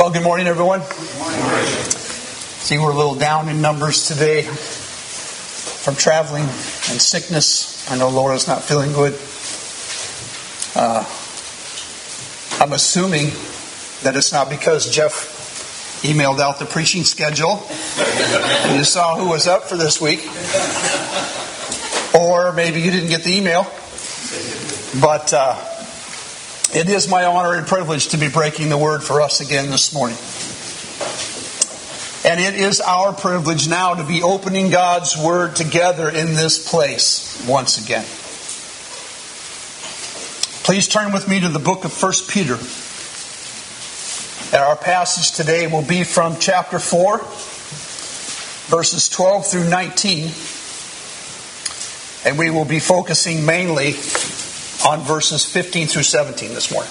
Well, good morning, everyone. Good morning. See, we're a little down in numbers today from traveling and sickness. I know Laura's not feeling good. I'm assuming that it's not because Jeff emailed out the preaching schedule and you saw who was up for this week. Or maybe you didn't get the email. But it is my honor and privilege to be breaking the word for us again this morning. And it is our privilege now to be opening God's word together in this place once again. Please turn with me to the book of 1 Peter. And our passage today will be from chapter 4, verses 12 through 19. And we will be focusing mainly on verses 15 through 17 this morning.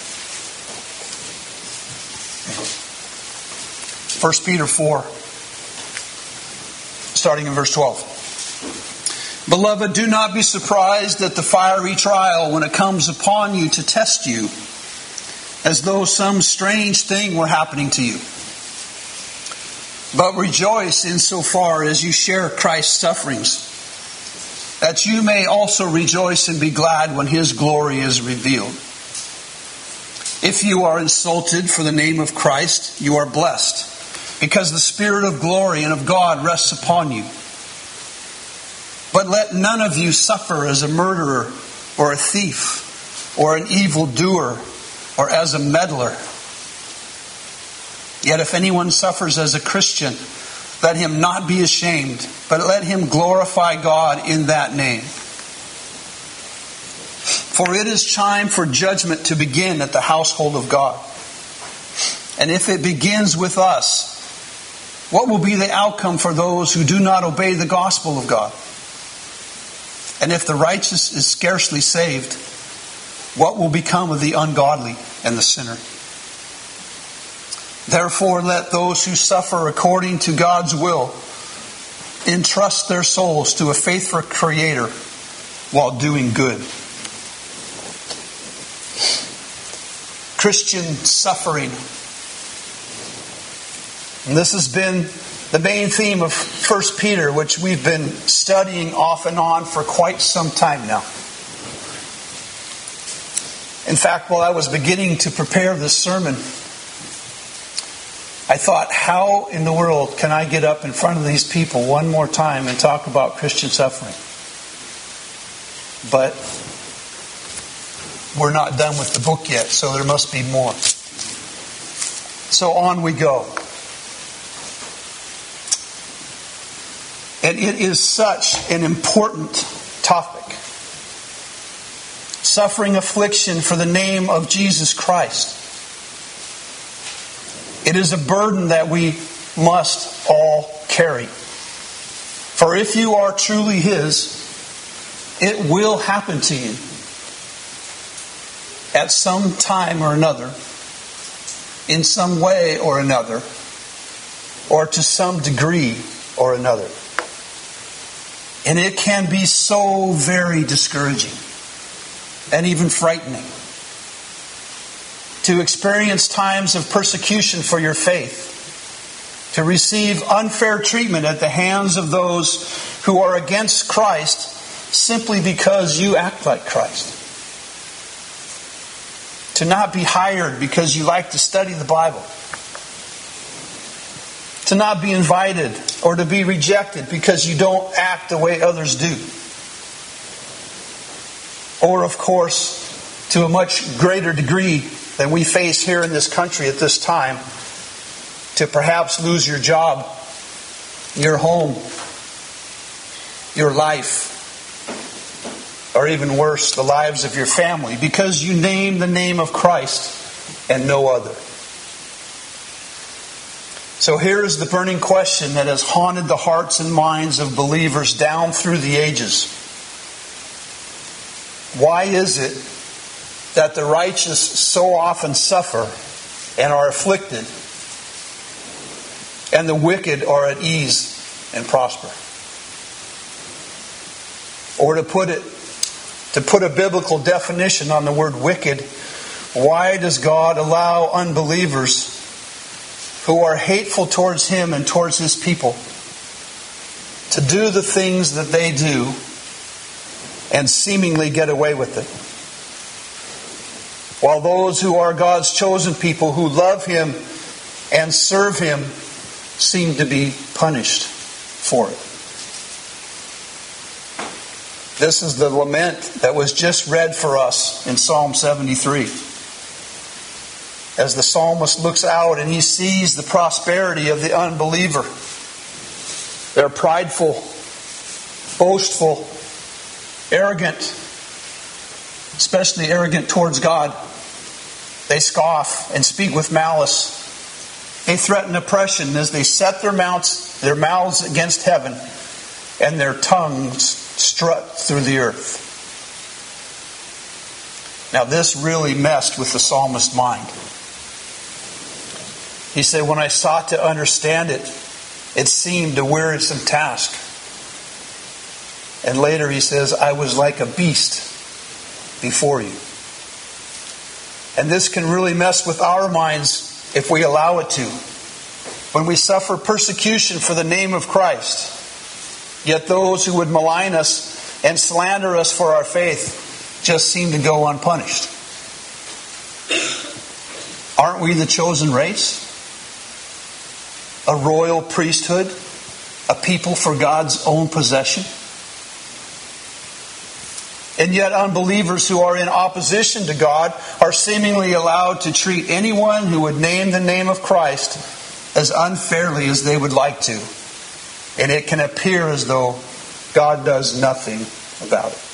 1 Peter 4, starting in verse 12. Beloved, do not be surprised at the fiery trial when it comes upon you to test you, as though some strange thing were happening to you. But rejoice insofar as you share Christ's sufferings, that you may also rejoice and be glad when His glory is revealed. If you are insulted for the name of Christ, you are blessed, because the Spirit of glory and of God rests upon you. But let none of you suffer as a murderer, or a thief, or an evildoer, or as a meddler. Yet if anyone suffers as a Christian, let him not be ashamed, but let him glorify God in that name. For it is time for judgment to begin at the household of God. And if it begins with us, what will be the outcome for those who do not obey the gospel of God? And if the righteous is scarcely saved, what will become of the ungodly and the sinner? Therefore, let those who suffer according to God's will entrust their souls to a faithful Creator while doing good. Christian suffering. And this has been the main theme of 1 Peter, which we've been studying off and on for quite some time now. In fact, while I was beginning to prepare this sermon, I thought, how in the world can I get up in front of these people one more time and talk about Christian suffering? But we're not done with the book yet, so there must be more. So on we go. And it is such an important topic. Suffering affliction for the name of Jesus Christ. It is a burden that we must all carry. For if you are truly His, it will happen to you at some time or another, in some way or another, or to some degree or another. And it can be so very discouraging and even frightening to experience times of persecution for your faith, to receive unfair treatment at the hands of those who are against Christ simply because you act like Christ, to not be hired because you like to study the Bible, to not be invited or to be rejected because you don't act the way others do. Or, of course, to a much greater degree than we face here in this country at this time, to perhaps lose your job, your home, your life, or even worse, the lives of your family, because you name the name of Christ and no other. So here is the burning question that has haunted the hearts and minds of believers down through the ages. Why is it that the righteous so often suffer and are afflicted, and the wicked are at ease and prosper? Or to put a biblical definition on the word wicked, why does God allow unbelievers who are hateful towards Him and towards His people to do the things that they do and seemingly get away with it. While those who are God's chosen people who love Him and serve Him seem to be punished for it. This is the lament that was just read for us in Psalm 73. As the psalmist looks out and he sees the prosperity of the unbeliever. They're prideful, boastful, arrogant, especially arrogant towards God. They scoff and speak with malice. They threaten oppression as they set their mouths against heaven and their tongues strut through the earth. Now this really messed with the psalmist's mind. He said, when I sought to understand it, it seemed a wearisome task. And later he says, I was like a beast before you. And this can really mess with our minds if we allow it to. When we suffer persecution for the name of Christ, yet those who would malign us and slander us for our faith just seem to go unpunished. Aren't we the chosen race? A royal priesthood? A people for God's own possession? And yet unbelievers who are in opposition to God are seemingly allowed to treat anyone who would name the name of Christ as unfairly as they would like to. And it can appear as though God does nothing about it.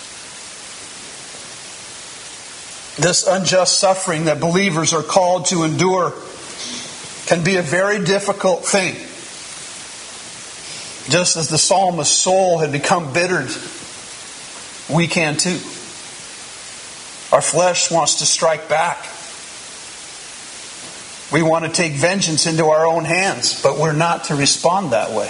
This unjust suffering that believers are called to endure can be a very difficult thing. Just as the psalmist's soul had become bittered, we can too. Our flesh wants to strike back. We want to take vengeance into our own hands, but we're not to respond that way.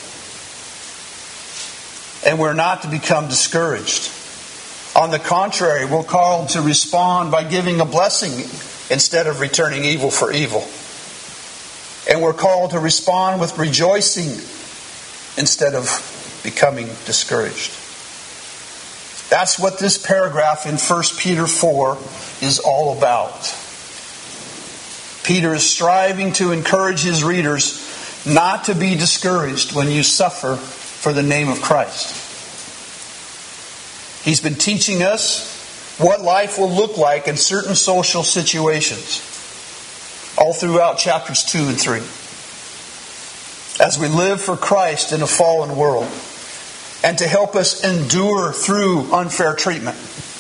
And we're not to become discouraged. On the contrary, we're called to respond by giving a blessing instead of returning evil for evil. And we're called to respond with rejoicing instead of becoming discouraged. That's what this paragraph in 1 Peter 4 is all about. Peter is striving to encourage his readers not to be discouraged when you suffer for the name of Christ. He's been teaching us what life will look like in certain social situations, all throughout chapters 2 and 3. As we live for Christ in a fallen world, and to help us endure through unfair treatment.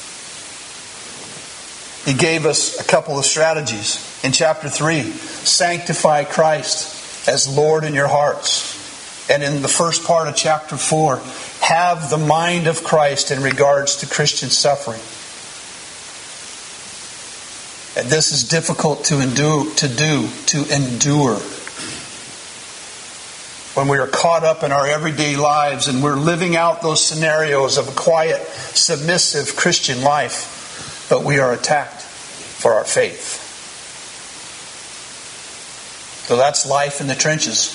He gave us a couple of strategies. In chapter 3, sanctify Christ as Lord in your hearts. And in the first part of chapter 4, have the mind of Christ in regards to Christian suffering. And this is difficult to endure. When we are caught up in our everyday lives and we're living out those scenarios of a quiet, submissive Christian life, but we are attacked for our faith. So that's life in the trenches.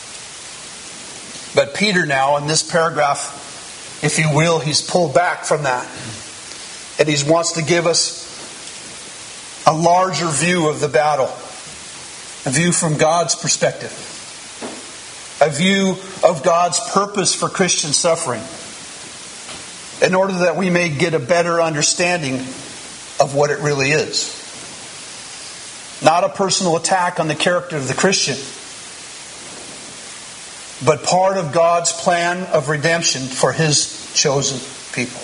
But Peter now, in this paragraph, if you will, he's pulled back from that. And he wants to give us a larger view of the battle. A view from God's perspective. A view of God's purpose for Christian suffering. In order that we may get a better understanding of what it really is. Not a personal attack on the character of the Christian, but part of God's plan of redemption for His chosen people.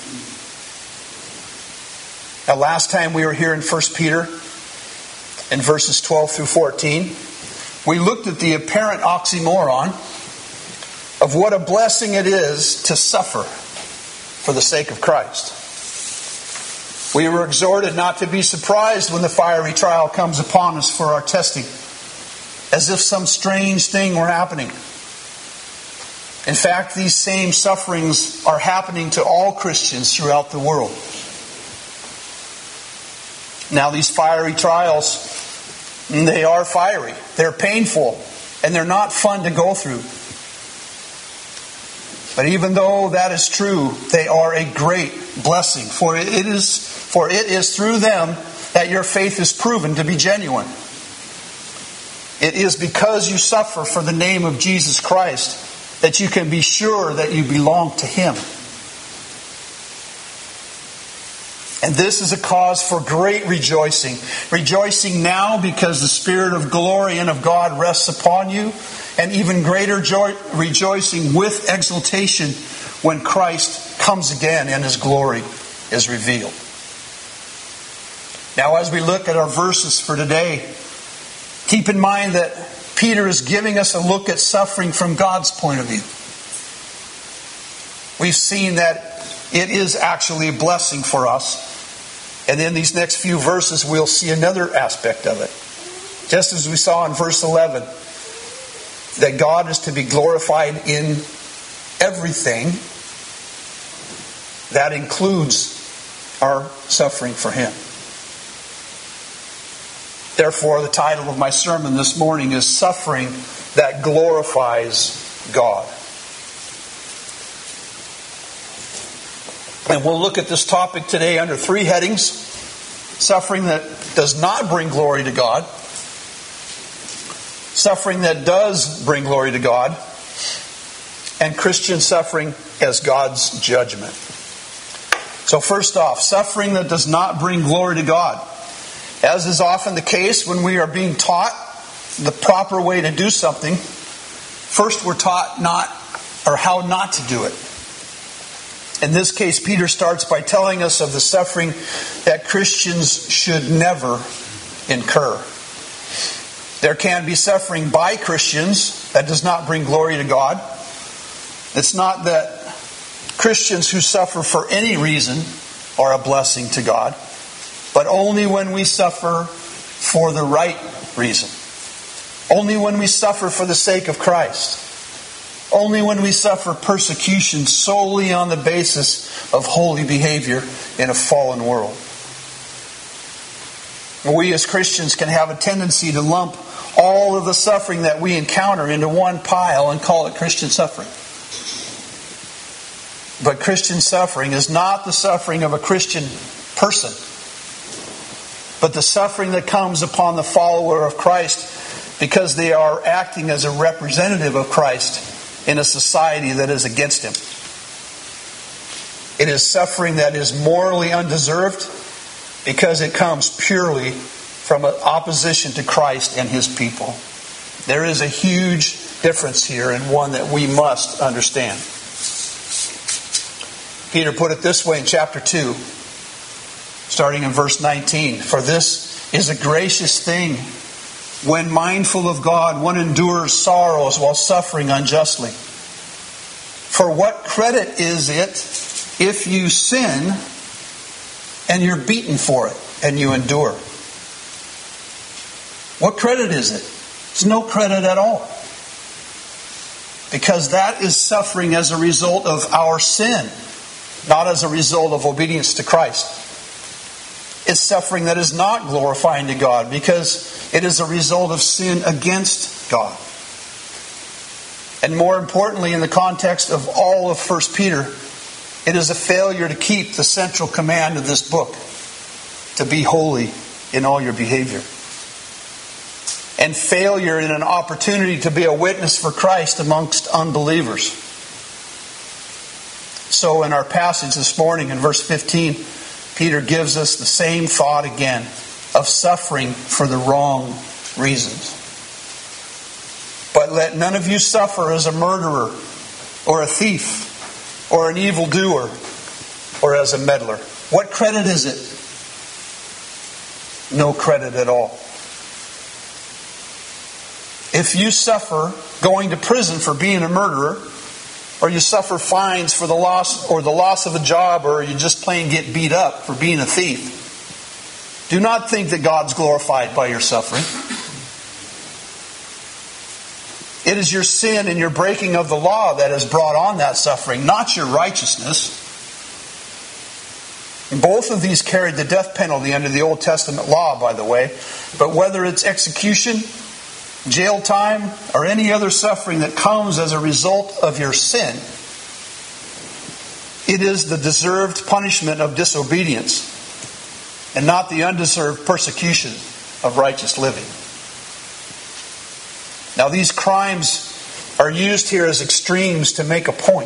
Now, last time we were here in 1 Peter, in verses 12 through 14, we looked at the apparent oxymoron of what a blessing it is to suffer for the sake of Christ. We were exhorted not to be surprised when the fiery trial comes upon us for our testing, as if some strange thing were happening. In fact, these same sufferings are happening to all Christians throughout the world. Now, these fiery trials And they are fiery, they're painful, and they're not fun to go through. But even though that is true, they are a great blessing. For it is through them that your faith is proven to be genuine. It is because you suffer for the name of Jesus Christ that you can be sure that you belong to Him. And this is a cause for great rejoicing. Rejoicing now because the Spirit of glory and of God rests upon you. And even greater rejoicing with exultation when Christ comes again and His glory is revealed. Now, as we look at our verses for today, keep in mind that Peter is giving us a look at suffering from God's point of view. We've seen that it is actually a blessing for us. And in these next few verses, we'll see another aspect of it. Just as we saw in verse 11, that God is to be glorified in everything. That includes our suffering for Him. Therefore, the title of my sermon this morning is Suffering That Glorifies God. And we'll look at this topic today under three headings. Suffering that does not bring glory to God. Suffering that does bring glory to God. And Christian suffering as God's judgment. So first off, suffering that does not bring glory to God. As is often the case when we are being taught the proper way to do something, first we're taught how not to do it. In this case, Peter starts by telling us of the suffering that Christians should never incur. There can be suffering by Christians that does not bring glory to God. It's not that Christians who suffer for any reason are a blessing to God, but only when we suffer for the right reason. Only when we suffer for the sake of Christ. Only when we suffer persecution solely on the basis of holy behavior in a fallen world. We as Christians can have a tendency to lump all of the suffering that we encounter into one pile and call it Christian suffering. But Christian suffering is not the suffering of a Christian person, but the suffering that comes upon the follower of Christ because they are acting as a representative of Christ in a society that is against Him. It is suffering that is morally undeserved because it comes purely from an opposition to Christ and His people. There is a huge difference here, and one that we must understand. Peter put it this way in chapter 2, starting in verse 19. For this is a gracious thing. When mindful of God, one endures sorrows while suffering unjustly. For what credit is it if you sin and you're beaten for it and you endure? What credit is it? It's no credit at all. Because that is suffering as a result of our sin, not as a result of obedience to Christ. It's suffering that is not glorifying to God because it is a result of sin against God. And more importantly, in the context of all of 1 Peter, it is a failure to keep the central command of this book, to be holy in all your behavior. And failure in an opportunity to be a witness for Christ amongst unbelievers. So in our passage this morning in verse 15, Peter gives us the same thought again of suffering for the wrong reasons. But let none of you suffer as a murderer or a thief or an evildoer or as a meddler. What credit is it? No credit at all. If you suffer going to prison for being a murderer, or you suffer fines for the loss of a job, or you just plain get beat up for being a thief, do not think that God's glorified by your suffering. It is your sin and your breaking of the law that has brought on that suffering, not your righteousness. And both of these carried the death penalty under the Old Testament law, by the way. But whether it's execution, jail time, or any other suffering that comes as a result of your sin, it is the deserved punishment of disobedience and not the undeserved persecution of righteous living. Now, these crimes are used here as extremes to make a point.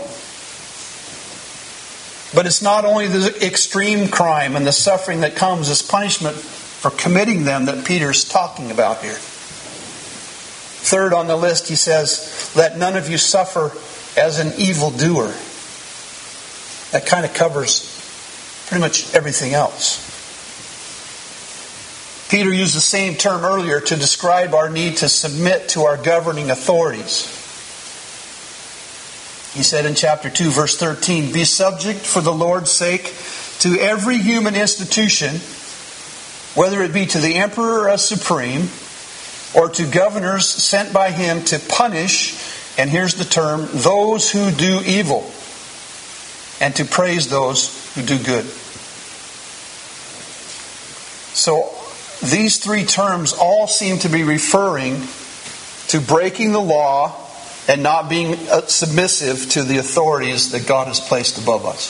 But it's not only the extreme crime and the suffering that comes as punishment for committing them that Peter's talking about here. Third on the list, he says, let none of you suffer as an evildoer. That kind of covers pretty much everything else. Peter used the same term earlier to describe our need to submit to our governing authorities. He said in chapter 2, verse 13, be subject for the Lord's sake to every human institution, whether it be to the emperor as supreme, or to governors sent by him to punish, and here's the term, those who do evil, and to praise those who do good. So these three terms all seem to be referring to breaking the law and not being submissive to the authorities that God has placed above us.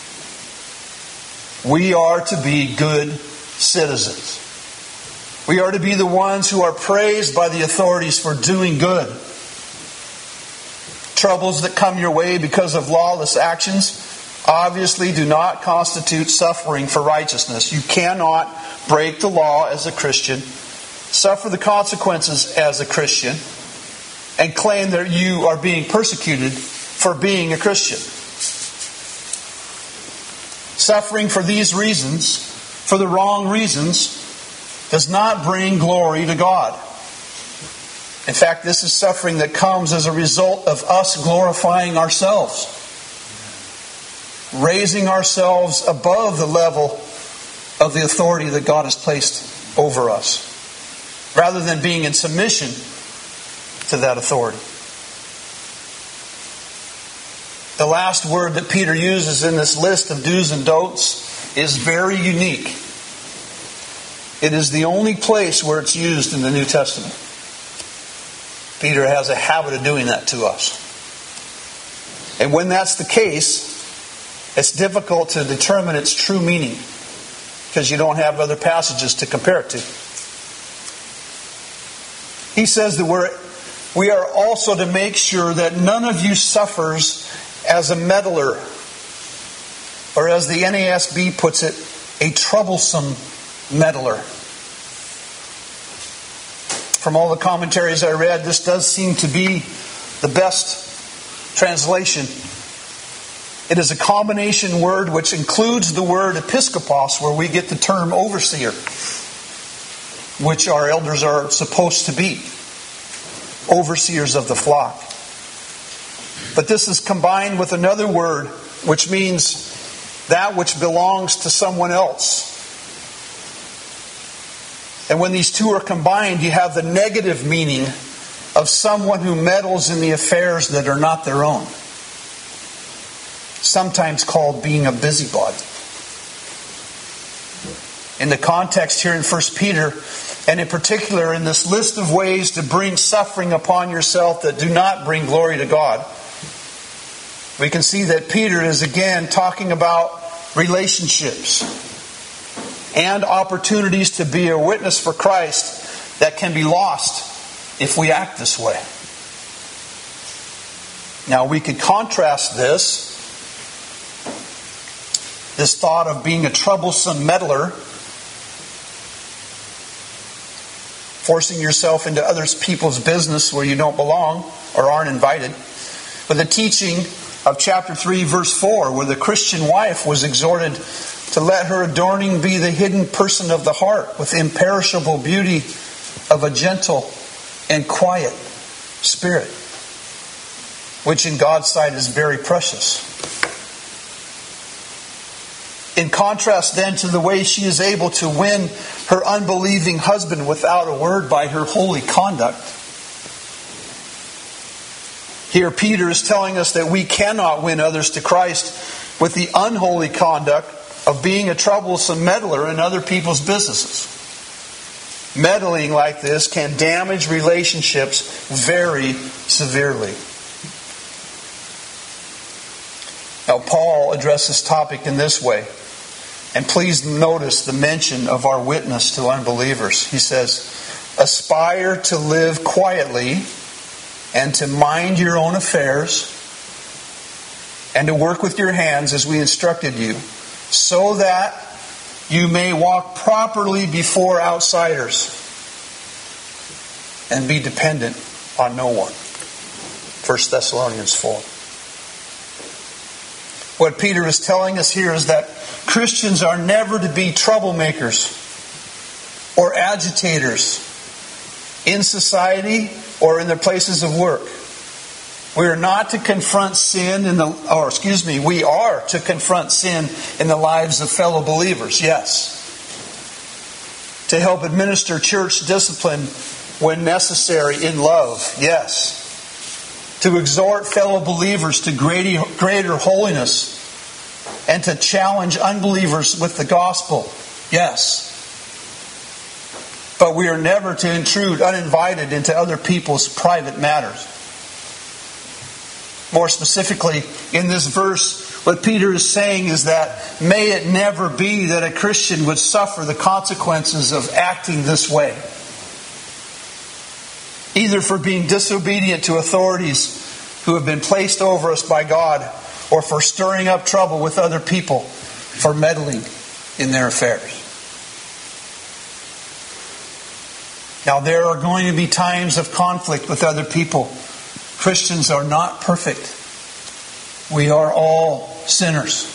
We are to be good citizens. We are to be the ones who are praised by the authorities for doing good. Troubles that come your way because of lawless actions obviously do not constitute suffering for righteousness. You cannot break the law as a Christian, suffer the consequences as a Christian, and claim that you are being persecuted for being a Christian. Suffering for these reasons, for the wrong reasons, does not bring glory to God. In fact, this is suffering that comes as a result of us glorifying ourselves, raising ourselves above the level of the authority that God has placed over us, rather than being in submission to that authority. The last word that Peter uses in this list of do's and don'ts is very unique. It is the only place where it's used in the New Testament. Peter has a habit of doing that to us. And when that's the case, it's difficult to determine its true meaning because you don't have other passages to compare it to. He says that we are also to make sure that none of you suffers as a meddler, or as the NASB puts it, a troublesome meddler. From all the commentaries I read, this does seem to be the best translation. It is a combination word which includes the word episkopos, where we get the term overseer, which our elders are supposed to be. Overseers of the flock. But this is combined with another word which means that which belongs to someone else. And when these two are combined, you have the negative meaning of someone who meddles in the affairs that are not their own. Sometimes called being a busybody. In the context here in 1 Peter, and in particular in this list of ways to bring suffering upon yourself that do not bring glory to God, we can see that Peter is again talking about relationships and opportunities to be a witness for Christ that can be lost if we act this way. Now we could contrast this thought of being a troublesome meddler, forcing yourself into other people's business where you don't belong or aren't invited, with the teaching of chapter 3, verse 4, where the Christian wife was exhorted to let her adorning be the hidden person of the heart with imperishable beauty of a gentle and quiet spirit, which in God's sight is very precious. In contrast then to the way she is able to win her unbelieving husband without a word by her holy conduct, here Peter is telling us that we cannot win others to Christ with the unholy conduct of being a troublesome meddler in other people's businesses. Meddling like this can damage relationships very severely. Now, Paul addressed this topic in this way. And please notice the mention of our witness to unbelievers. He says, aspire to live quietly and to mind your own affairs and to work with your hands as we instructed you, so that you may walk properly before outsiders and be dependent on no one. 1 Thessalonians 4. What Peter is telling us here is that Christians are never to be troublemakers or agitators in society or in their places of work. We are not to confront sin we are to confront sin in the lives of fellow believers, yes. To help administer church discipline when necessary in love, yes. To exhort fellow believers to greater holiness and to challenge unbelievers with the gospel, yes. But we are never to intrude uninvited into other people's private matters. More specifically, in this verse, what Peter is saying is that may it never be that a Christian would suffer the consequences of acting this way. Either for being disobedient to authorities who have been placed over us by God, or for stirring up trouble with other people for meddling in their affairs. Now, there are going to be times of conflict with other people. Christians are not perfect. We are all sinners.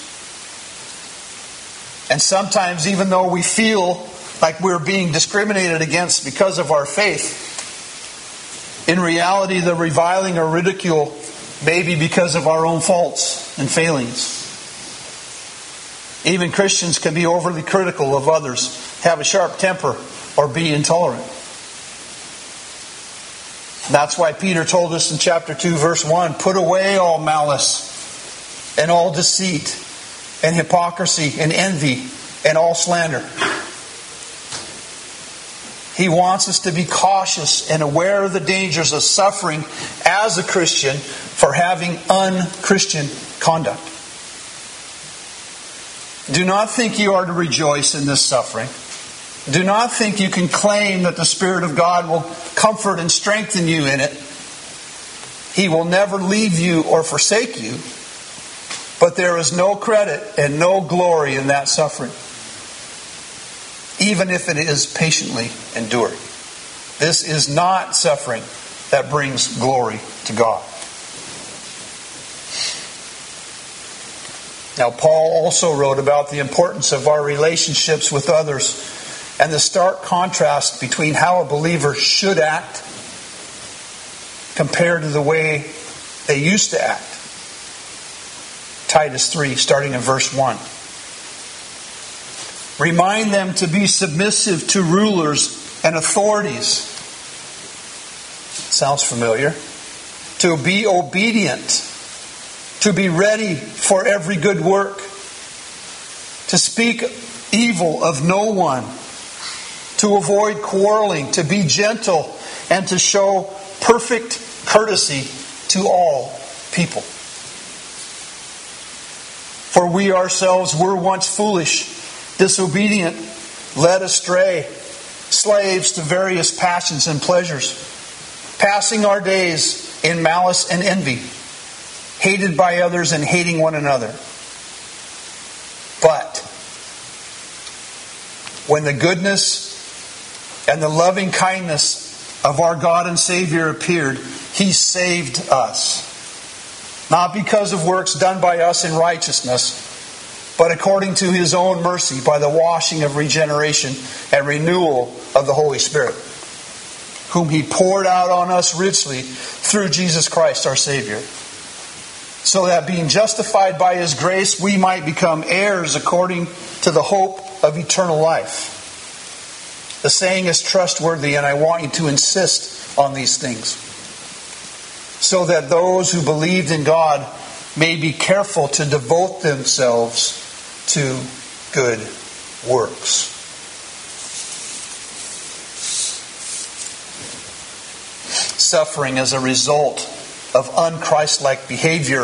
And sometimes, even though we feel like we're being discriminated against because of our faith, in reality, the reviling or ridicule may be because of our own faults and failings. Even Christians can be overly critical of others, have a sharp temper, or be intolerant. That's why Peter told us in chapter 2, verse 1, put away all malice and all deceit and hypocrisy and envy and all slander. He wants us to be cautious and aware of the dangers of suffering as a Christian for having unchristian conduct. Do not think you are to rejoice in this suffering. Do not think you can claim that the Spirit of God will comfort and strengthen you in it. He will never leave you or forsake you. But there is no credit and no glory in that suffering, even if it is patiently endured. This is not suffering that brings glory to God. Now, Paul also wrote about the importance of our relationships with others and the stark contrast between how a believer should act compared to the way they used to act. Titus 3, starting in verse 1. Remind them to be submissive to rulers and authorities. Sounds familiar. To be obedient. To be ready for every good work. To speak evil of no one. To avoid quarreling. To be gentle. And to show perfect courtesy to all people. For we ourselves were once foolish, disobedient, led astray, slaves to various passions and pleasures, passing our days in malice and envy, hated by others and hating one another. But when the goodness and the loving kindness of our God and Savior appeared, He saved us. Not because of works done by us in righteousness, but according to His own mercy by the washing of regeneration and renewal of the Holy Spirit, whom He poured out on us richly through Jesus Christ our Savior, so that being justified by His grace, we might become heirs according to the hope of eternal life. The saying is trustworthy, and I want you to insist on these things, so that those who believed in God may be careful to devote themselves to good works. Suffering as a result of un-Christ-like behavior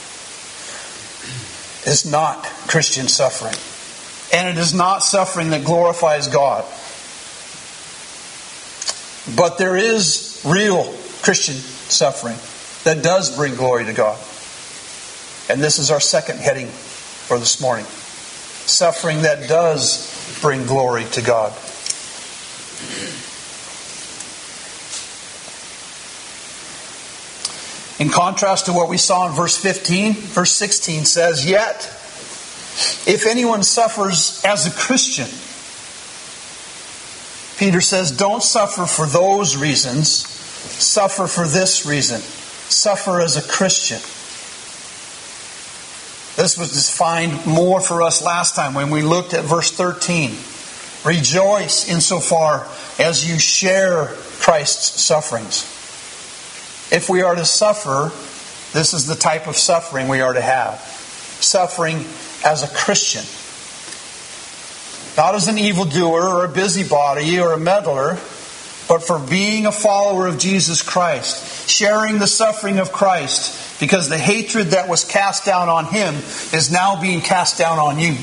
is not Christian suffering. And it is not suffering that glorifies God. But there is real Christian suffering that does bring glory to God. And this is our second heading for this morning. Suffering that does bring glory to God. In contrast to what we saw in verse 15, verse 16 says, "Yet, if anyone suffers as a Christian," Peter says, "don't suffer for those reasons. Suffer for this reason. Suffer as a Christian." This was defined more for us last time when we looked at verse 13. "Rejoice insofar as you share Christ's sufferings." If we are to suffer, this is the type of suffering we are to have. Suffering as a Christian. Not as an evildoer or a busybody or a meddler, but for being a follower of Jesus Christ. Sharing the suffering of Christ, because the hatred that was cast down on Him is now being cast down on you.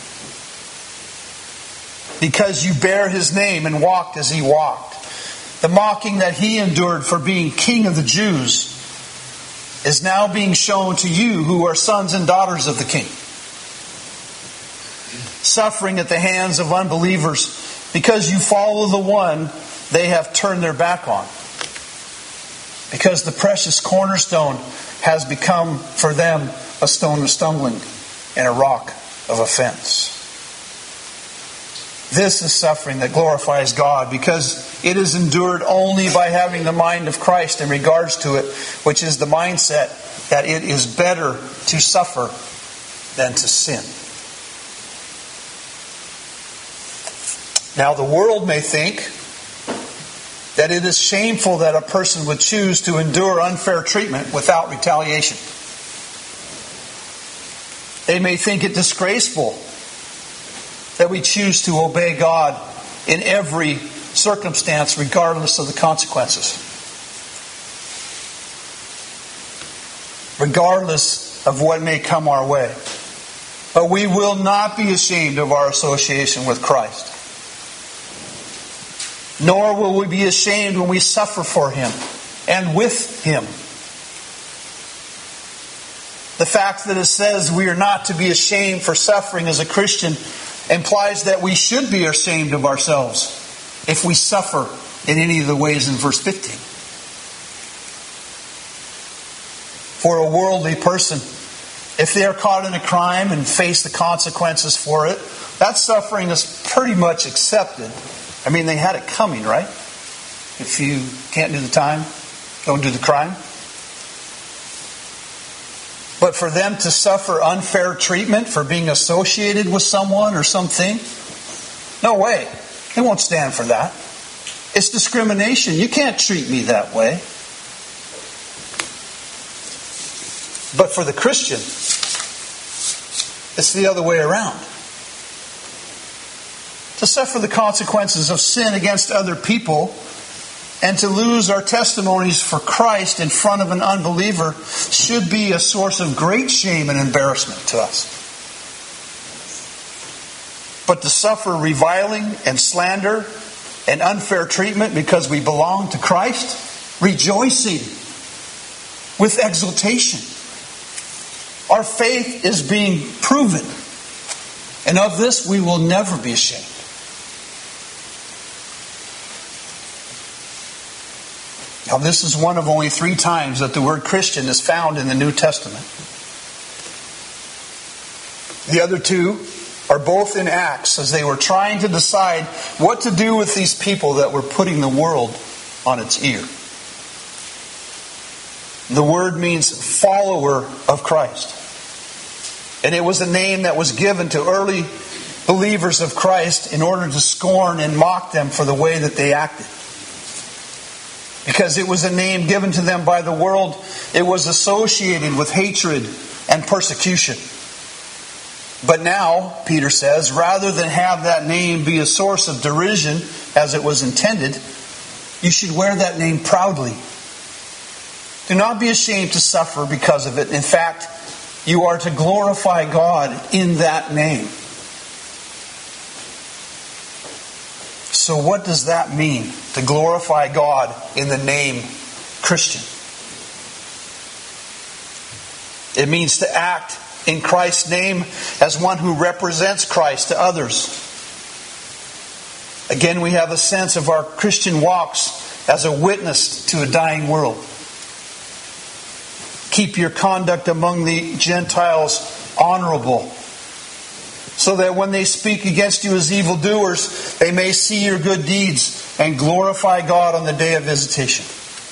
Because you bear His name and walked as He walked. The mocking that He endured for being King of the Jews is now being shown to you who are sons and daughters of the King. Suffering at the hands of unbelievers because you follow the one they have turned their back on. Because the precious cornerstone has become for them a stone of stumbling and a rock of offense. This is suffering that glorifies God because it is endured only by having the mind of Christ in regards to it, which is the mindset that it is better to suffer than to sin. Now, the world may think that it is shameful that a person would choose to endure unfair treatment without retaliation. They may think it disgraceful that we choose to obey God in every circumstance, regardless of the consequences. Regardless of what may come our way. But we will not be ashamed of our association with Christ. Nor will we be ashamed when we suffer for Him and with Him. The fact that it says we are not to be ashamed for suffering as a Christian implies that we should be ashamed of ourselves if we suffer in any of the ways in verse 15. For a worldly person, if they are caught in a crime and face the consequences for it, that suffering is pretty much accepted. I mean, they had it coming, right? If you can't do the time, don't do the crime. But for them to suffer unfair treatment for being associated with someone or something, no way. They won't stand for that. It's discrimination. You can't treat me that way. But for the Christian, it's the other way around. To suffer the consequences of sin against other people and to lose our testimonies for Christ in front of an unbeliever should be a source of great shame and embarrassment to us. But to suffer reviling and slander and unfair treatment because we belong to Christ, rejoicing with exultation. Our faith is being proven. And of this we will never be ashamed. Now, this is one of only 3 times that the word Christian is found in the New Testament. The other 2 are both in Acts, as they were trying to decide what to do with these people that were putting the world on its ear. The word means follower of Christ. And it was a name that was given to early believers of Christ in order to scorn and mock them for the way that they acted. Because it was a name given to them by the world, it was associated with hatred and persecution. But now, Peter says, rather than have that name be a source of derision as it was intended, you should wear that name proudly. Do not be ashamed to suffer because of it. In fact, you are to glorify God in that name. So what does that mean, to glorify God in the name Christian? It means to act in Christ's name as one who represents Christ to others. Again, we have a sense of our Christian walks as a witness to a dying world. Keep your conduct among the Gentiles honorable, so that when they speak against you as evildoers, they may see your good deeds and glorify God on the day of visitation.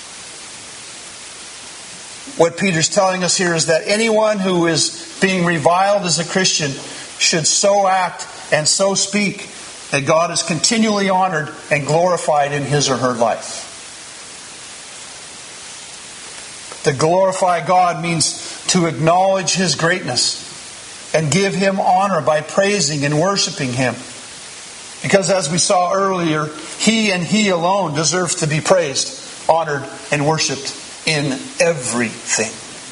What Peter's telling us here is that anyone who is being reviled as a Christian should so act and so speak that God is continually honored and glorified in his or her life. To glorify God means to acknowledge His greatness and give Him honor by praising and worshiping Him. Because as we saw earlier, He and He alone deserves to be praised, honored, and worshipped in everything.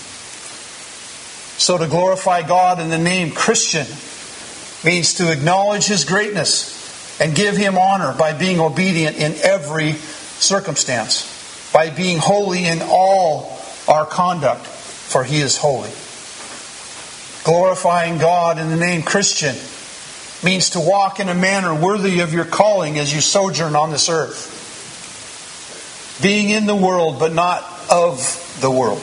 So to glorify God in the name Christian means to acknowledge His greatness and give Him honor by being obedient in every circumstance, by being holy in all our conduct, for He is holy. Glorifying God in the name Christian means to walk in a manner worthy of your calling as you sojourn on this earth. Being in the world, but not of the world.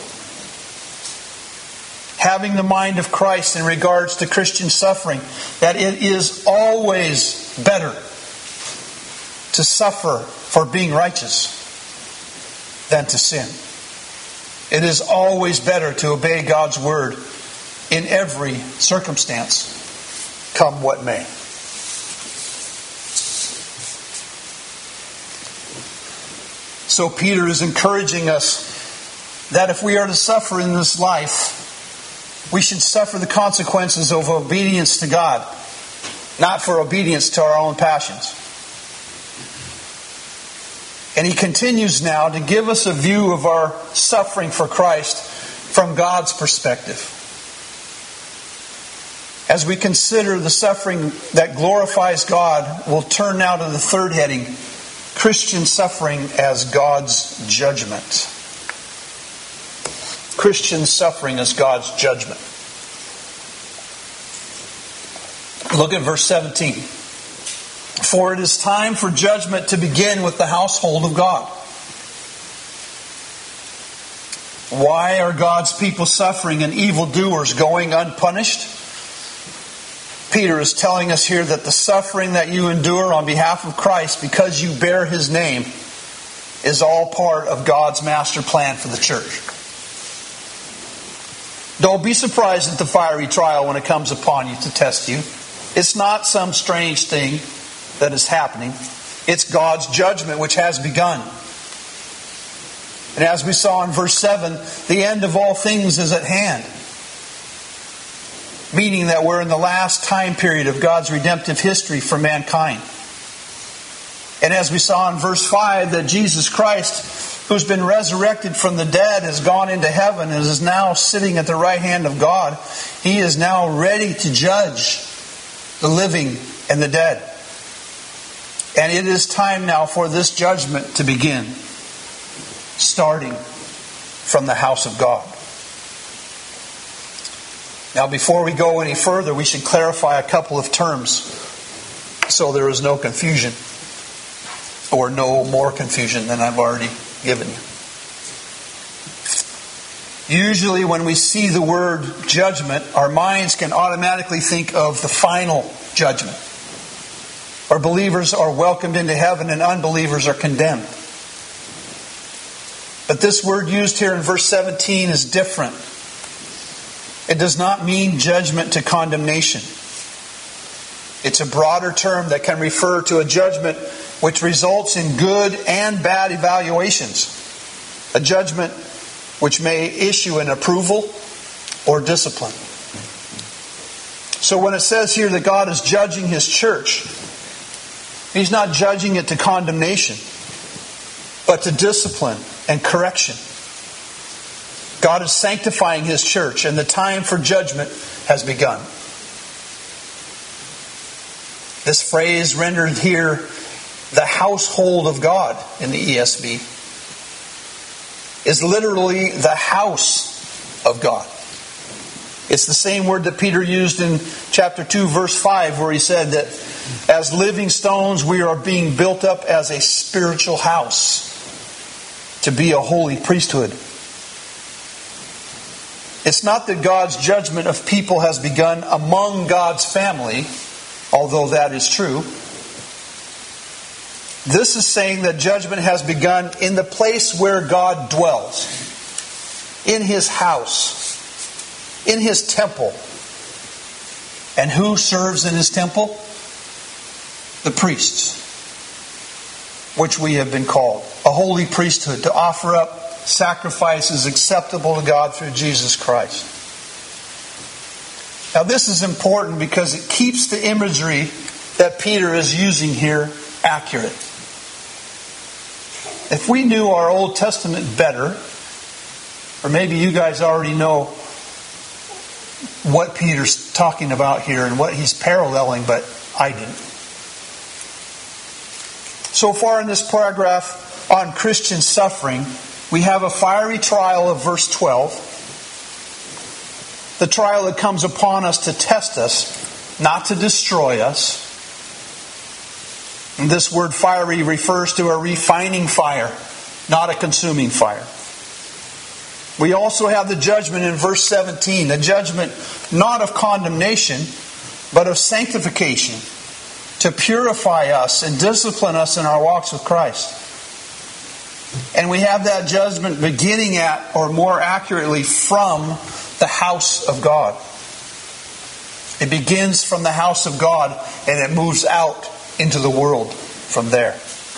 Having the mind of Christ in regards to Christian suffering, that it is always better to suffer for being righteous than to sin. It is always better to obey God's word in every circumstance, come what may. So Peter is encouraging us that if we are to suffer in this life, we should suffer the consequences of obedience to God, not for obedience to our own passions. And he continues now to give us a view of our suffering for Christ from God's perspective. As we consider the suffering that glorifies God, we'll turn now to the third heading, Christian suffering as God's judgment. Christian suffering as God's judgment. Look at verse 17. For it is time for judgment to begin with the household of God. Why are God's people suffering and evildoers going unpunished? Peter is telling us here that the suffering that you endure on behalf of Christ because you bear His name is all part of God's master plan for the church. Don't be surprised at the fiery trial when it comes upon you to test you. It's not some strange thing that is happening. It's God's judgment which has begun. And as we saw in verse 7, the end of all things is at hand. Meaning that we're in the last time period of God's redemptive history for mankind. And as we saw in verse 5, that Jesus Christ, who's been resurrected from the dead, has gone into heaven and is now sitting at the right hand of God. He is now ready to judge the living and the dead. And it is time now for this judgment to begin, starting from the house of God. Now, before we go any further, we should clarify a couple of terms so there is no confusion, or no more confusion than I've already given you. Usually when we see the word judgment, our minds can automatically think of the final judgment, where believers are welcomed into heaven and unbelievers are condemned. But this word used here in verse 17 is different. It does not mean judgment to condemnation. It's a broader term that can refer to a judgment which results in good and bad evaluations. A judgment which may issue an approval or discipline. So when it says here that God is judging His church, He's not judging it to condemnation, but to discipline and correction. God is sanctifying His church, and the time for judgment has begun. This phrase rendered here, the household of God in the ESV, is literally the house of God. It's the same word that Peter used in chapter 2, verse 5, where he said that as living stones we are being built up as a spiritual house to be a holy priesthood. It's not that God's judgment of people has begun among God's family, although that is true. This is saying that judgment has begun in the place where God dwells, in His house, in His temple. And who serves in His temple? The priests, which we have been called. A holy priesthood, to offer up sacrifices acceptable to God through Jesus Christ. Now this is important because it keeps the imagery that Peter is using here accurate. If we knew our Old Testament better, or maybe you guys already know what Peter's talking about here and what he's paralleling, but I didn't. So far in this paragraph on Christian suffering, we have a fiery trial of verse 12. The trial that comes upon us to test us, not to destroy us. And this word fiery refers to a refining fire, not a consuming fire. We also have the judgment in verse 17, a judgment not of condemnation, but of sanctification, to purify us and discipline us in our walks with Christ. And we have that judgment beginning at, or more accurately, from the house of God. It begins from the house of God and it moves out into the world from there.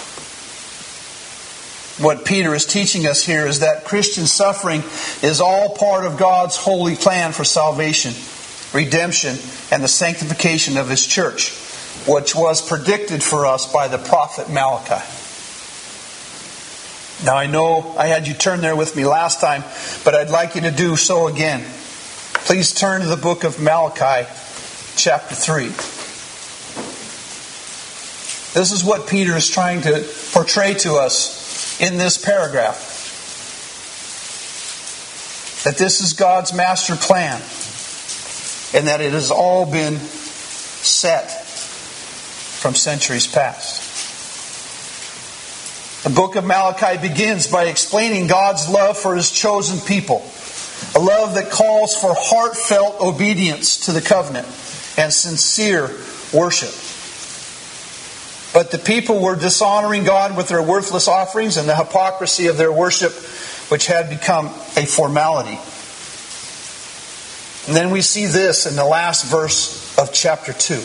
What Peter is teaching us here is that Christian suffering is all part of God's holy plan for salvation, redemption, and the sanctification of His church, which was predicted for us by the prophet Malachi. Now I know I had you turn there with me last time, but I'd like you to do so again. Please turn to the book of Malachi, chapter 3. This is what Peter is trying to portray to us in this paragraph. That this is God's master plan, and that it has all been set from centuries past. The book of Malachi begins by explaining God's love for His chosen people. A love that calls for heartfelt obedience to the covenant and sincere worship. But the people were dishonoring God with their worthless offerings and the hypocrisy of their worship, which had become a formality. And then we see this in the last verse of chapter 2.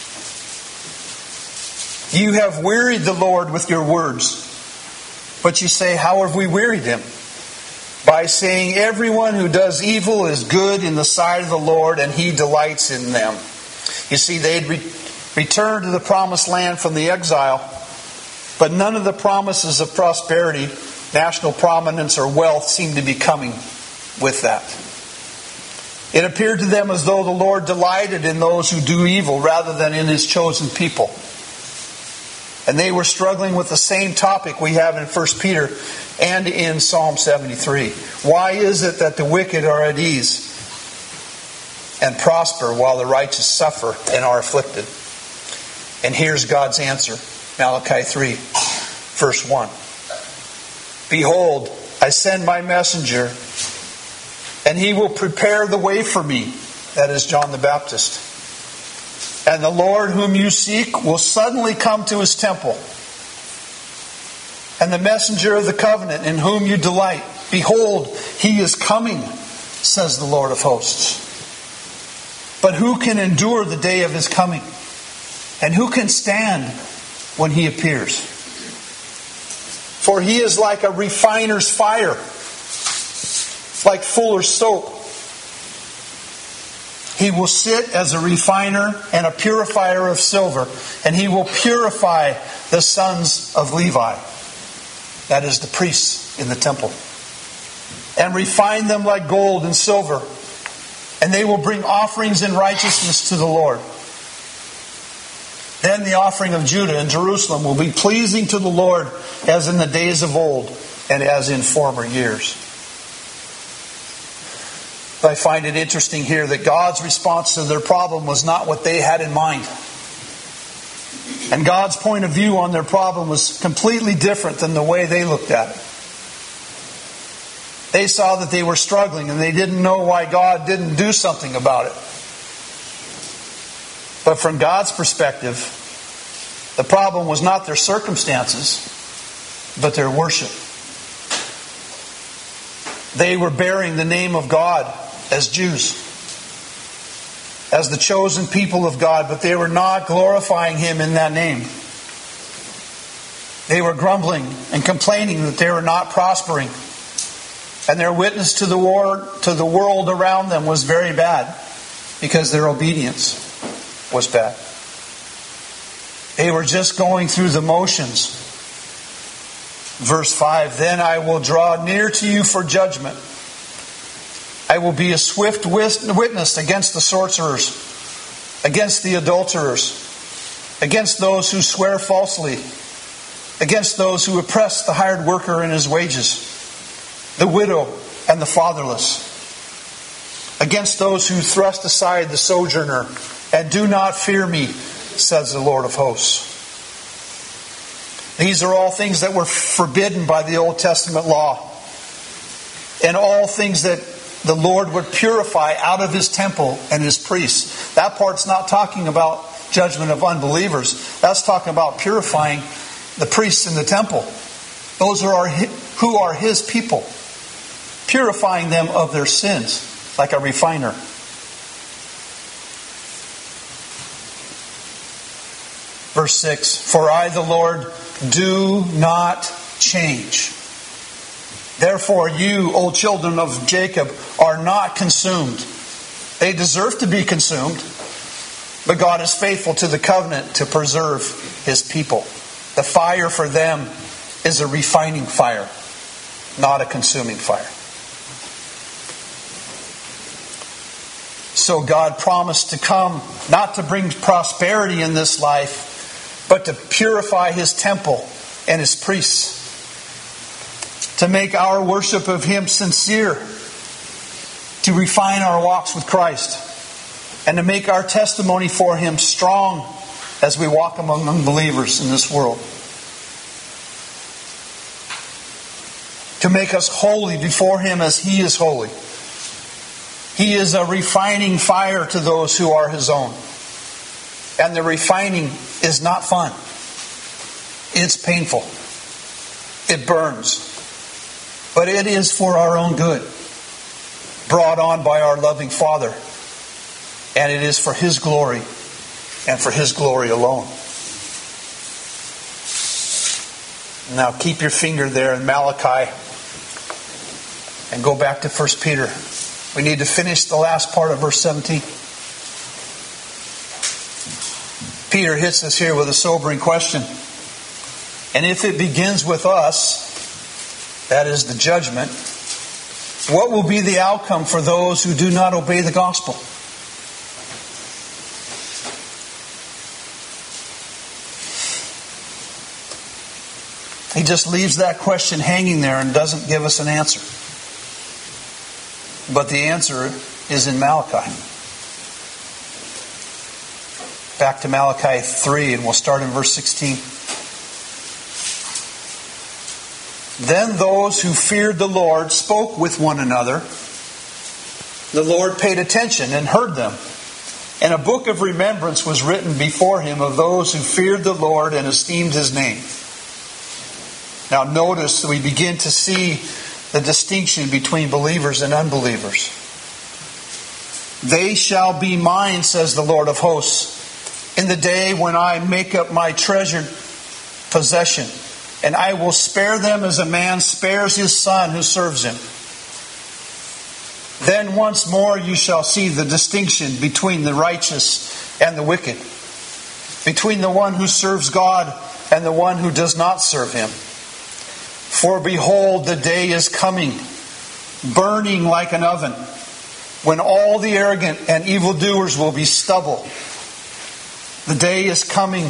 You have wearied the Lord with your words. But you say, how have we wearied Him? By saying, everyone who does evil is good in the sight of the Lord, and He delights in them. You see, they'd returned to the promised land from the exile, but none of the promises of prosperity, national prominence, or wealth seemed to be coming with that. It appeared to them as though the Lord delighted in those who do evil rather than in His chosen people. And they were struggling with the same topic we have in 1 Peter and in Psalm 73. Why is it that the wicked are at ease and prosper while the righteous suffer and are afflicted? And here's God's answer. Malachi 3, verse 1. Behold, I send my messenger, and he will prepare the way for me. That is John the Baptist. And the Lord whom you seek will suddenly come to His temple. And the messenger of the covenant in whom you delight, behold, He is coming, says the Lord of hosts. But who can endure the day of His coming? And who can stand when He appears? For He is like a refiner's fire, like fuller's soap. He will sit as a refiner and a purifier of silver, and he will purify the sons of Levi, that is, the priests in the temple, and refine them like gold and silver, and they will bring offerings in righteousness to the Lord. Then the offering of Judah and Jerusalem will be pleasing to the Lord as in the days of old and as in former years. I find it interesting here that God's response to their problem was not what they had in mind. And God's point of view on their problem was completely different than the way they looked at it. They saw that they were struggling and they didn't know why God didn't do something about it. But from God's perspective, the problem was not their circumstances, but their worship. They were bearing the name of God as Jews, as the chosen people of God, but they were not glorifying Him in that name. They were grumbling and complaining that they were not prospering, and their witness to the world around them was very bad because their obedience was bad. They were just going through the motions. Verse 5, then I will draw near to you for judgment. I will be a swift witness against the sorcerers, against the adulterers, against those who swear falsely, against those who oppress the hired worker in his wages, the widow and the fatherless, against those who thrust aside the sojourner and do not fear me, says the Lord of hosts. These are all things that were forbidden by the Old Testament law, and all things that the Lord would purify out of His temple and His priests. That part's not talking about judgment of unbelievers. That's talking about purifying the priests in the temple. Those are who are His people. Purifying them of their sins, like a refiner. Verse 6, for I, the Lord, do not change. Therefore you, O children of Jacob, are not consumed. They deserve to be consumed, but God is faithful to the covenant to preserve His people. The fire for them is a refining fire, not a consuming fire. So God promised to come, not to bring prosperity in this life, but to purify His temple and His priests. To make our worship of Him sincere. To refine our walks with Christ. And to make our testimony for Him strong as we walk among unbelievers in this world. To make us holy before Him as He is holy. He is a refining fire to those who are His own. And the refining is not fun. It's painful. It burns. But it is for our own good. Brought on by our loving Father. And it is for His glory. And for His glory alone. Now keep your finger there in Malachi. And go back to 1 Peter. We need to finish the last part of verse 17. Peter hits us here with a sobering question. And if it begins with us, that is the judgment, what will be the outcome for those who do not obey the gospel? He just leaves that question hanging there and doesn't give us an answer. But the answer is in Malachi. Back to Malachi 3, and we'll start in verse 16. Then those who feared the Lord spoke with one another. The Lord paid attention and heard them. And a book of remembrance was written before Him of those who feared the Lord and esteemed His name. Now notice that we begin to see the distinction between believers and unbelievers. They shall be mine, says the Lord of hosts, in the day when I make up my treasured possession. And I will spare them as a man spares his son who serves him. Then once more you shall see the distinction between the righteous and the wicked, between the one who serves God and the one who does not serve him. For behold, the day is coming, burning like an oven, when all the arrogant and evildoers will be stubble. The day is coming,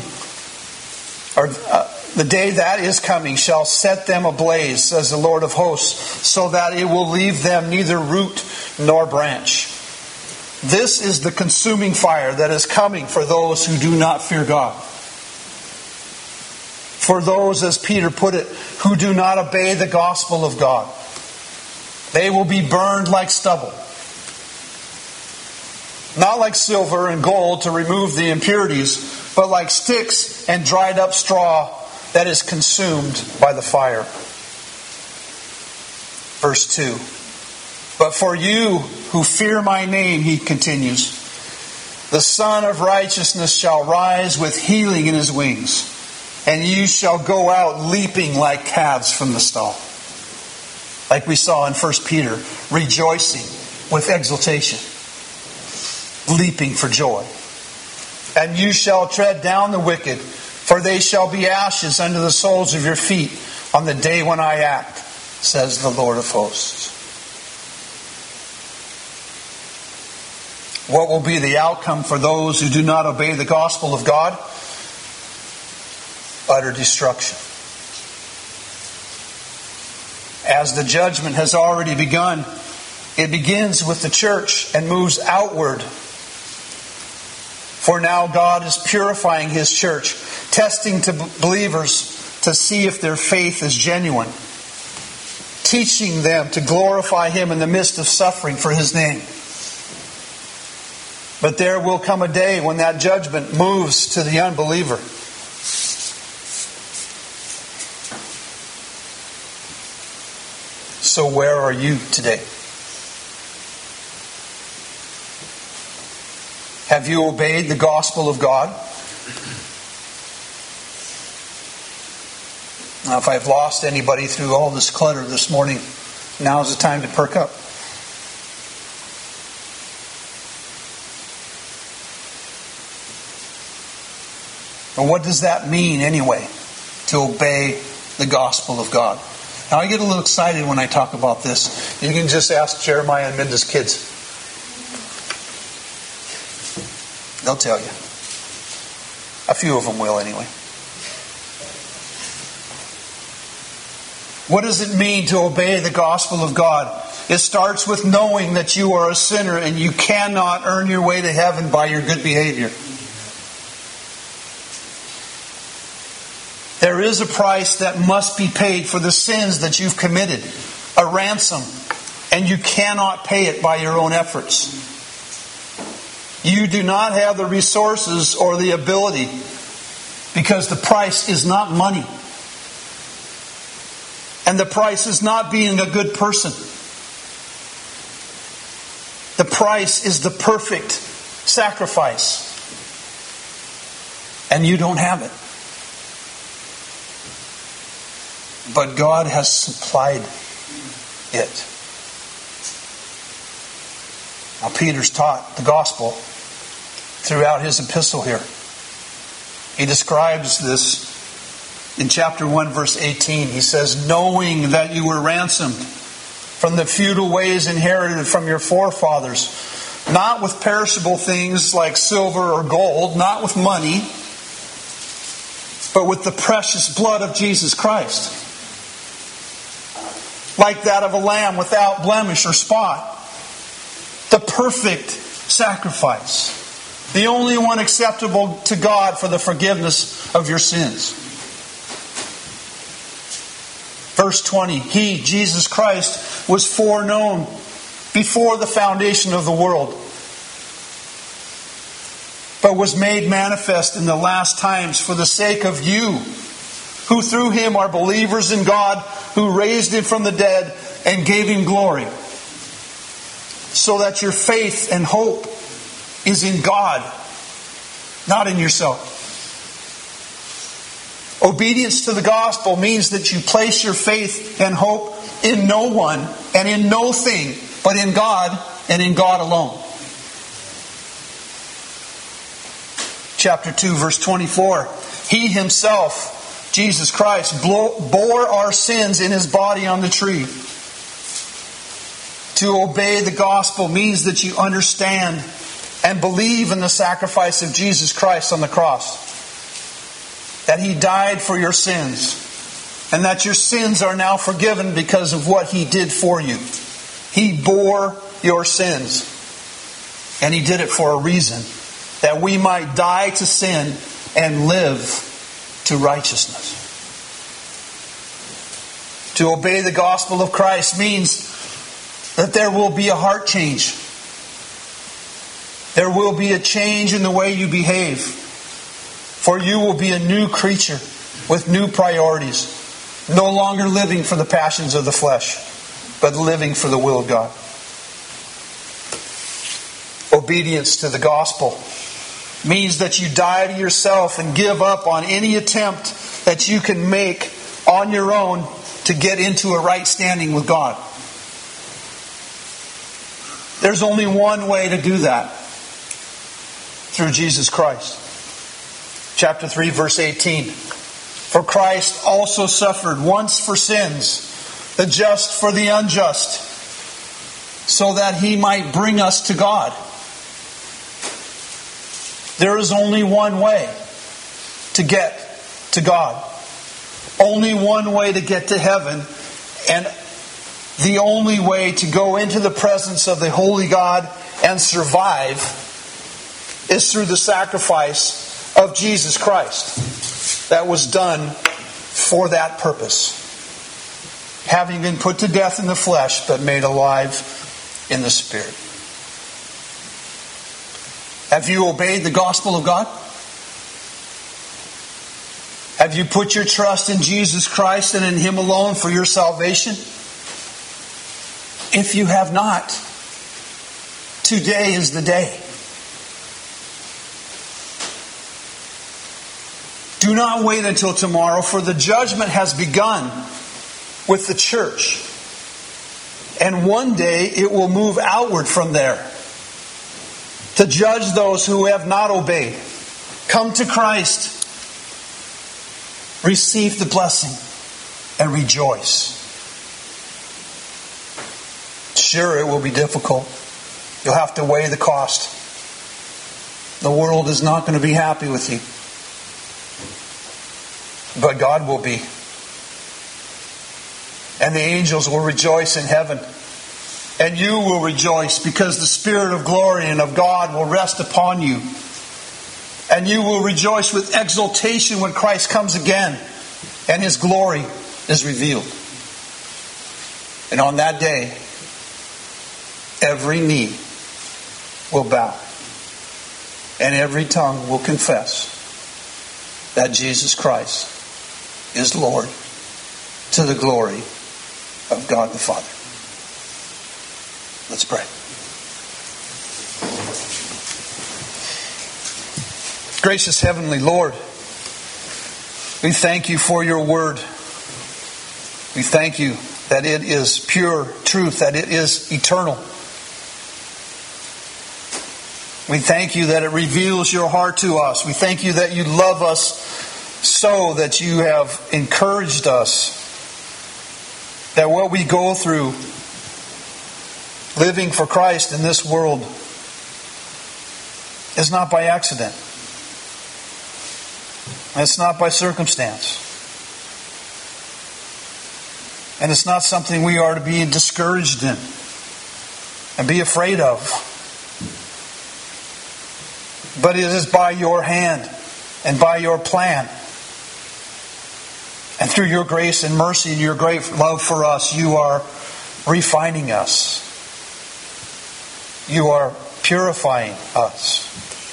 the day that is coming shall set them ablaze, says the Lord of hosts, so that it will leave them neither root nor branch. This is the consuming fire that is coming for those who do not fear God. For those, as Peter put it, who do not obey the gospel of God. They will be burned like stubble. Not like silver and gold to remove the impurities, but like sticks and dried up straw that is consumed by the fire. Verse 2. But for you who fear my name, he continues, the Son of Righteousness shall rise with healing in his wings, and you shall go out leaping like calves from the stall. Like we saw in 1 Peter, rejoicing with exultation, leaping for joy. And you shall tread down the wicked, for they shall be ashes under the soles of your feet on the day when I act, says the Lord of hosts. What will be the outcome for those who do not obey the gospel of God? Utter destruction. As the judgment has already begun, it begins with the church and moves outward. For now God is purifying his church, testing to believers to see if their faith is genuine, teaching them to glorify him in the midst of suffering for his name. But there will come a day when that judgment moves to the unbeliever. So where are you today? Have you obeyed the gospel of God? Now, if I've lost anybody through all this clutter this morning, now is the time to perk up. And what does that mean anyway, to obey the gospel of God? Now, I get a little excited when I talk about this. You can just ask Jeremiah and Minda's kids. They'll tell you. A few of them will anyway. What does it mean to obey the gospel of God? It starts with knowing that you are a sinner and you cannot earn your way to heaven by your good behavior. There is a price that must be paid for the sins that you've committed, a ransom, and you cannot pay it by your own efforts. You do not have the resources or the ability, because the price is not money. And the price is not being a good person. The price is the perfect sacrifice. And you don't have it. But God has supplied it. Now, Peter's taught the gospel throughout his epistle here. He describes this in chapter 1, verse 18. He says, knowing that you were ransomed from the futile ways inherited from your forefathers, not with perishable things like silver or gold, not with money, but with the precious blood of Jesus Christ, like that of a lamb without blemish or spot. The perfect sacrifice. The only one acceptable to God for the forgiveness of your sins. Verse 20. He, Jesus Christ, was foreknown before the foundation of the world, but was made manifest in the last times for the sake of you, who through him are believers in God, who raised him from the dead and gave him glory, so that your faith and hope is in God, not in yourself. Obedience to the gospel means that you place your faith and hope in no one and in no thing but in God and in God alone. Chapter 2, verse 24. He himself, Jesus Christ, bore our sins in his body on the tree. To obey the gospel means that you understand and believe in the sacrifice of Jesus Christ on the cross. That he died for your sins. And that your sins are now forgiven because of what he did for you. He bore your sins. And he did it for a reason. That we might die to sin and live to righteousness. To obey the gospel of Christ means that there will be a heart change. There will be a change in the way you behave. For you will be a new creature with new priorities. No longer living for the passions of the flesh, but living for the will of God. Obedience to the gospel means that you die to yourself and give up on any attempt that you can make on your own to get into a right standing with God. There's only one way to do that. Through Jesus Christ. Chapter 3, verse 18. For Christ also suffered once for sins, the just for the unjust, so that he might bring us to God. There is only one way to get to God. Only one way to get to heaven. And the only way to go into the presence of the holy God and survive is through the sacrifice of Jesus Christ that was done for that purpose. Having been put to death in the flesh, but made alive in the Spirit. Have you obeyed the gospel of God? Have you put your trust in Jesus Christ and in Him alone for your salvation? If you have not, today is the day. Do not wait until tomorrow, for the judgment has begun with the church. And one day it will move outward from there to judge those who have not obeyed. Come to Christ. Receive the blessing and rejoice. Sure, it will be difficult. You'll have to weigh the cost. The world is not going to be happy with you. But God will be. And the angels will rejoice in heaven. And you will rejoice because the Spirit of glory and of God will rest upon you. And you will rejoice with exultation when Christ comes again and His glory is revealed. And on that day, every knee will bow and every tongue will confess that Jesus Christ is Lord, to the glory of God the Father. Let's pray. Gracious Heavenly Lord, we thank You for Your Word. We thank You that it is pure truth, that it is eternal. We thank You that it reveals Your heart to us. We thank You that You love us so that You have encouraged us, that what we go through living for Christ in this world is not by accident. It's not by circumstance. And it's not something we are to be discouraged in and be afraid of. But it is by Your hand and by Your plan. And through Your grace and mercy and Your great love for us, You are refining us. You are purifying us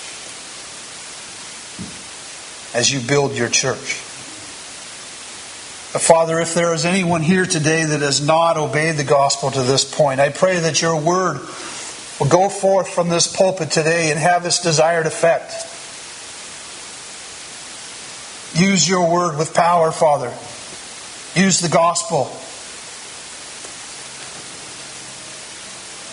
as You build Your church. But Father, if there is anyone here today that has not obeyed the gospel to this point, I pray that Your word will go forth from this pulpit today and have its desired effect. Use Your word with power, Father. Use the gospel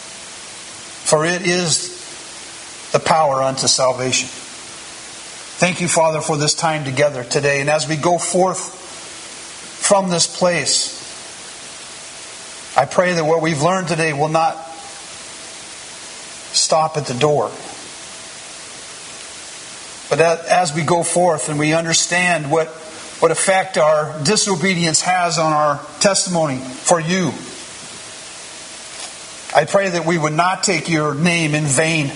for it is the power unto salvation. Thank you, Father, for this time together today. And as we go forth from this place, I pray that what we've learned today will not stop at the door. But as we go forth and we understand what effect our disobedience has on our testimony for you, I pray that we would not take your name in vain,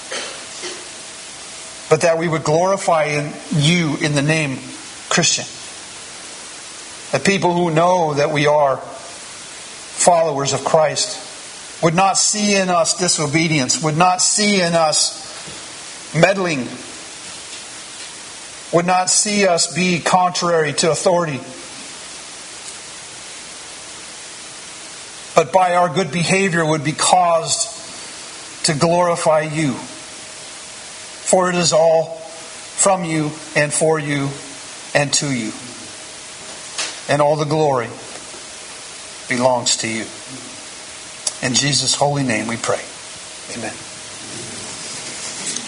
but that we would glorify you in the name Christian. That people who know that we are followers of Christ would not see in us disobedience, would not see in us meddling, would not see us be contrary to authority, but by our good behavior would be caused to glorify you. For it is all from you and for you and to you. And all the glory belongs to you. In Jesus' holy name we pray. Amen.